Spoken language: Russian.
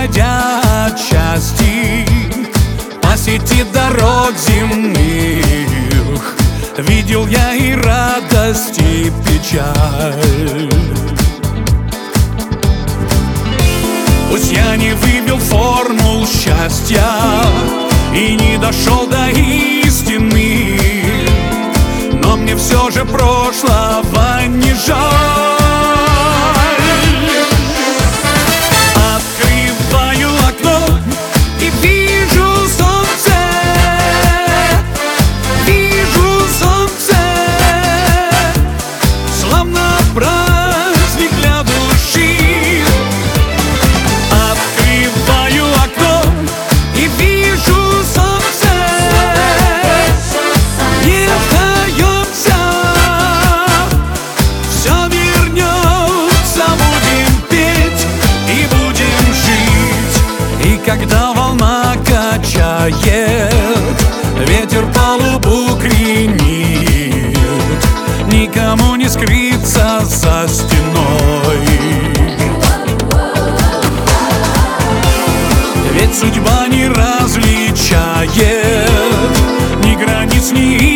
исходят счастья по сети дорог земных. Видел я и радость, и печаль. Пусть я не вывел формул счастья и не дошел до истины, но мне все же прошлого не жаль. Открываю окно и вижу солнце, вижу солнце, словно праздник для души. Открываю окно и вижу солнце, не сдаемся, все вернется, будем петь и будем жить. И когда волна качает, ветер палубу кренит, никому не скрыться за стеной. Ведь судьба не различает ни границ, ни